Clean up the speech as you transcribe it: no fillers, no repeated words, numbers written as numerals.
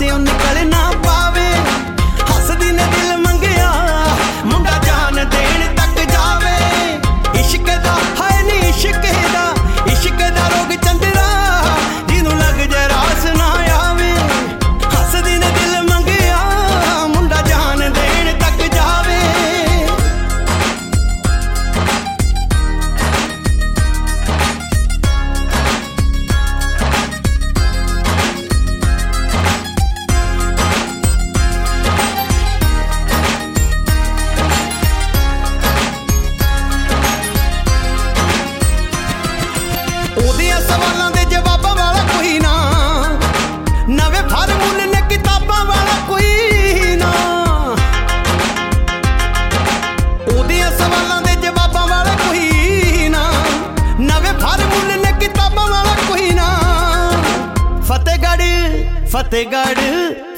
पासियों निकल ना पावे। हसदी ने दिल मंगिया मुंडा जान देन तक जावे। इश्क दा है नी इश्क दा रोग चंदरा जिन्हों लग जाए रास ना आवे। हसदी ने दिल मंगिया मुंडा जान देन तक जावे। ਉਹਦੀਆਂ ਸਵਾਲਾਂ ਦੇ ਜਵਾਬਾਂ ਵਾਲਾ ਕੋਈ ਨਾ, ਨਵੇਂ ਫਾਰਮੂਲੇ ਨੇ ਕਿਤਾਬਾਂ ਵਾਲਾ ਕੋਈ ਨਾ। ਉਹਦੀਆਂ ਸਵਾਲਾਂ ਦੇ ਜਵਾਬਾਂ ਵਾਲਾ ਕੋਈ ਨਾ, ਨਵੇਂ ਫਾਰਮੂਲੇ ਨੇ ਕਿਤਾਬਾਂ ਵਾਲਾ ਕੋਈ ਨਾ। ਫਤਿਹਗੜ੍ਹ